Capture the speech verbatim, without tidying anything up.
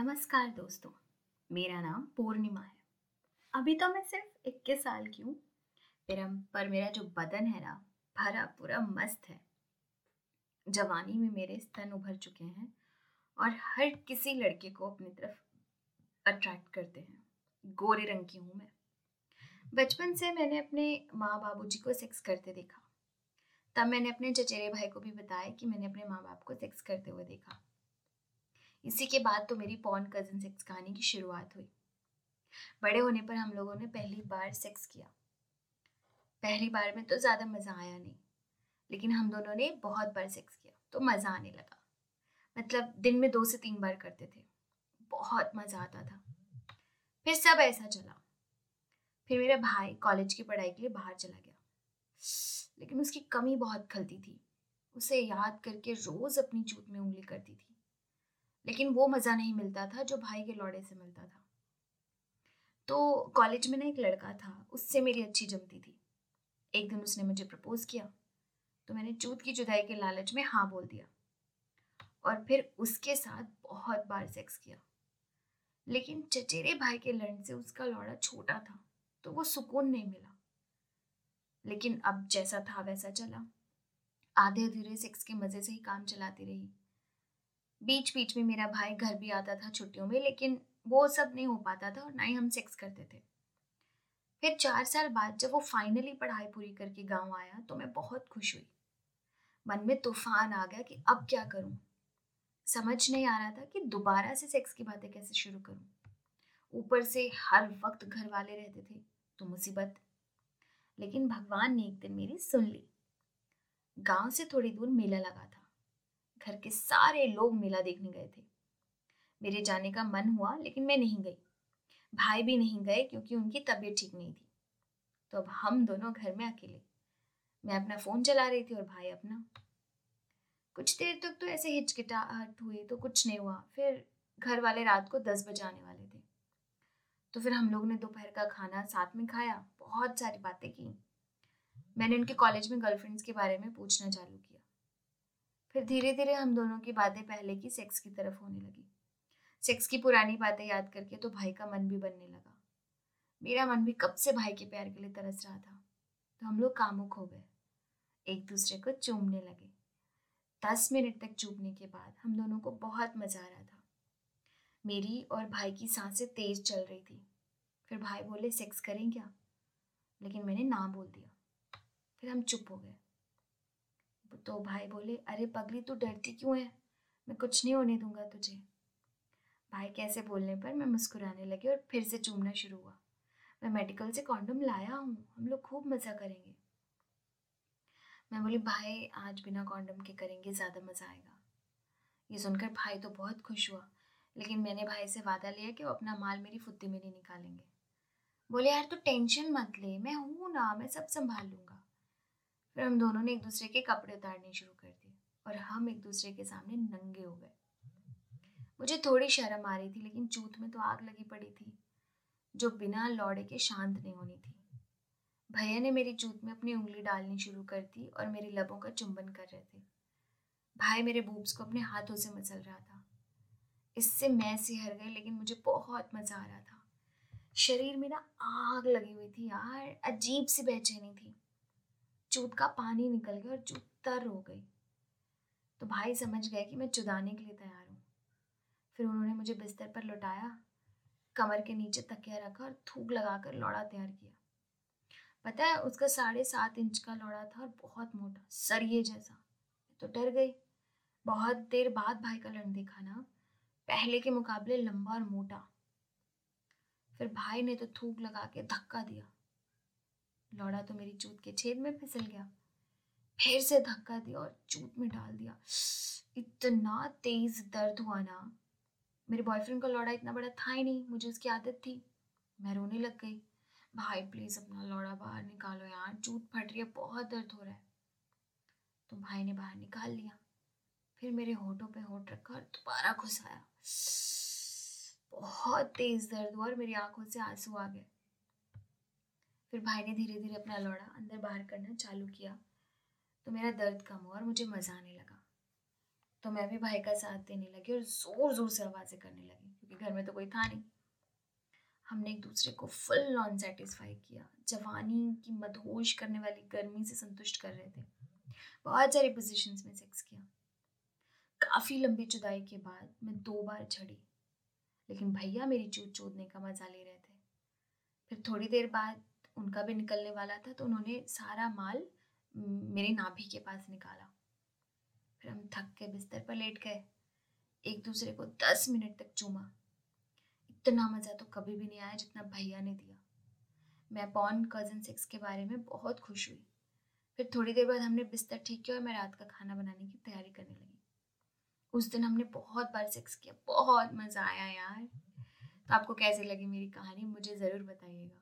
नमस्कार दोस्तों। मेरा नाम पूर्णिमा है। अभी तो मैं सिर्फ इक्कीस साल की हूँ। मेरा पर मेरा जो बदन है ना, भरा पूरा मस्त है। जवानी में मेरे स्तन उभर चुके हैं और हर किसी लड़के को अपनी तरफ अट्रैक्ट करते हैं। गोरे रंग की हूँ मैं। बचपन से मैंने अपने माँ बाबूजी को सेक्स करते देखा। तब मैंने अपने चचेरे भाई को भी बताया कि मैंने अपने माँ बाप को सेक्स करते हुए देखा। इसी के बाद तो मेरी पॉर्न कजिन सेक्स कहानी की शुरुआत हुई। बड़े होने पर हम लोगों ने पहली बार सेक्स किया। पहली बार में तो ज़्यादा मज़ा आया नहीं, लेकिन हम दोनों ने बहुत बार सेक्स किया तो मज़ा आने लगा। मतलब दिन में दो से तीन बार करते थे। बहुत मज़ा आता था। फिर सब ऐसा चला। फिर मेरा भाई कॉलेज की पढ़ाई के लिए बाहर चला गया, लेकिन उसकी कमी बहुत खलती थी। उसे याद करके रोज़ अपनी चूत में उंगली करती थी, लेकिन वो मज़ा नहीं मिलता था जो भाई के लौड़े से मिलता था। तो कॉलेज में ना एक लड़का था, उससे मेरी अच्छी जमती थी। एक दिन उसने मुझे प्रपोज किया, तो मैंने चूत की जुदाई के लालच में हाँ बोल दिया और फिर उसके साथ बहुत बार सेक्स किया। लेकिन चचेरे भाई के लड़ने से उसका लौड़ा छोटा था, तो वो सुकून नहीं मिला। लेकिन अब जैसा था वैसा चला। आधे अधूरे सेक्स के मजे से ही काम चलाती रही। बीच बीच में मेरा भाई घर भी आता था छुट्टियों में, लेकिन वो सब नहीं हो पाता था और ना ही हम सेक्स करते थे। फिर चार साल बाद जब वो फाइनली पढ़ाई पूरी करके गांव आया तो मैं बहुत खुश हुई। मन में तूफान आ गया कि अब क्या करूं। समझ नहीं आ रहा था कि दोबारा से सेक्स की बातें कैसे शुरू करूं। ऊपर से हर वक्त घर वाले रहते थे तो मुसीबत। लेकिन भगवान ने एक दिन मेरी सुन ली। गांव से थोड़ी दूर मेला लगा था। घर के सारे लोग मेला देखने गए थे। मेरे जाने का मन हुआ, लेकिन मैं नहीं गई। भाई भी नहीं गए क्योंकि उनकी तबीयत ठीक नहीं थी। तो अब हम दोनों घर में अकेले। मैं अपना फोन चला रही थी और भाई अपना। कुछ देर तक तो ऐसे हिचकिटाहट हुई तो कुछ नहीं हुआ। फिर घर वाले रात को दस बजे आने वाले थे, तो फिर हम लोग ने दोपहर का खाना साथ में खाया, बहुत सारी बातें की। मैंने उनके कॉलेज में गर्लफ्रेंड्स के बारे में पूछना चालू किया। फिर धीरे धीरे हम दोनों की बातें पहले की सेक्स की तरफ होने लगी। सेक्स की पुरानी बातें याद करके तो भाई का मन भी बनने लगा। मेरा मन भी कब से भाई के प्यार के लिए तरस रहा था। तो हम लोग कामुक हो गए, एक दूसरे को चूमने लगे। दस मिनट तक चूमने के बाद हम दोनों को बहुत मजा आ रहा था। मेरी और भाई की सांसें तेज चल रही थी। फिर भाई बोले सेक्स करें क्या, लेकिन मैंने ना बोल दिया। फिर हम चुप हो गए। तो भाई बोले अरे पगली तू डरती क्यों है, मैं कुछ नहीं होने दूंगा तुझे। भाई कैसे बोलने पर मैं मुस्कुराने लगी और फिर से चूमना शुरू हुआ। मैं मेडिकल से कॉन्डोम लाया हूँ, हम लोग खूब मजा करेंगे। मैं बोली भाई आज बिना कॉन्डोम के करेंगे, ज्यादा मजा आएगा। ये सुनकर भाई तो बहुत खुश हुआ, लेकिन मैंने भाई से वादा लिया कि वो अपना माल मेरी फुद्दी में नहीं निकालेंगे। बोले यार तू टेंशन मत ले, मैं हूं ना, मैं सब संभाल लूंगा। फिर हम दोनों ने एक दूसरे के कपड़े उतारने शुरू कर दिए और हम एक दूसरे के सामने नंगे हो गए। मुझे थोड़ी शर्म आ रही थी, लेकिन चूत में तो आग लगी पड़ी थी जो बिना लौड़े के शांत नहीं होनी थी। भैया ने मेरी चूत में अपनी उंगली डालनी शुरू कर दी और मेरे लबों का चुंबन कर रहे थे। भाई मेरे बूब्स को अपने हाथों से मसल रहा था। इससे मैं सिहर गई, लेकिन मुझे बहुत मजा आ रहा था। शरीर में ना आग लगी हुई थी यार, अजीब सी बेचैनी थी। चूत का पानी निकल गया और चूत तर हो गई। तो भाई समझ गए कि मैं चुदाने के लिए तैयार हूँ। फिर उन्होंने मुझे बिस्तर पर लौटाया, कमर के नीचे तकिया रखा और थूक लगाकर लौड़ा तैयार किया। पता है उसका साढ़े सात इंच का लौड़ा था और बहुत मोटा, सरिये जैसा। मैं तो डर गई। बहुत देर बाद भाई का लड़ देखा ना, पहले के मुकाबले लंबा और मोटा। फिर भाई ने तो थूक लगा के धक्का दिया। लौड़ा तो मेरी चूत के छेद में फिसल गया। फिर से धक्का दिया और चूत में डाल दिया। इतना तेज दर्द हुआ ना। मेरे बॉयफ्रेंड का लौड़ा इतना बड़ा था ही नहीं, मुझे उसकी आदत थी। मैं रोने लग गई। भाई प्लीज अपना लौड़ा बाहर निकालो यार, चूत फट रही है, बहुत दर्द हो रहा है। तो भाई ने बाहर निकाल लिया। फिर मेरे होठों पे होठ रखा और दोबारा घुसाया। बहुत तेज दर्द हुआ और मेरी आंखों से आंसू आ गए। फिर भाई ने धीरे धीरे अपना लौड़ा अंदर बाहर करना चालू किया, तो मेरा दर्द कम हुआ और मुझे मजा आने लगा। तो मैं भी भाई का साथ देने लगी और जोर जोर से आवाजें करने लगी, क्योंकि घर में तो कोई था नहीं। हमने एक दूसरे को फुल ऑन सेटिस्फाई किया, जवानी की मदहोश करने वाली गर्मी से संतुष्ट कर रहे थे। बहुत सारी पोजीशंस में सेक्स किया। काफ़ी लंबी जुदाई के बाद मैं दो बार झड़ी, लेकिन भैया मेरी चूत चूदने का मज़ा ले रहे थे। फिर थोड़ी देर बाद उनका भी निकलने वाला था, तो उन्होंने सारा माल मेरे नाभि के पास निकाला। फिर हम थक के बिस्तर पर लेट गए, एक दूसरे को दस मिनट तक चूमा। इतना मज़ा तो कभी भी नहीं आया जितना भैया ने दिया। मैं पॉन कज़न सेक्स के बारे में बहुत खुश हुई। फिर थोड़ी देर बाद हमने बिस्तर ठीक किया और मैं रात का खाना बनाने की तैयारी करने लगी। उस दिन हमने बहुत बार सेक्स किया, बहुत मज़ा आया यार। तो आपको कैसी लगी मेरी कहानी, मुझे ज़रूर बताइएगा।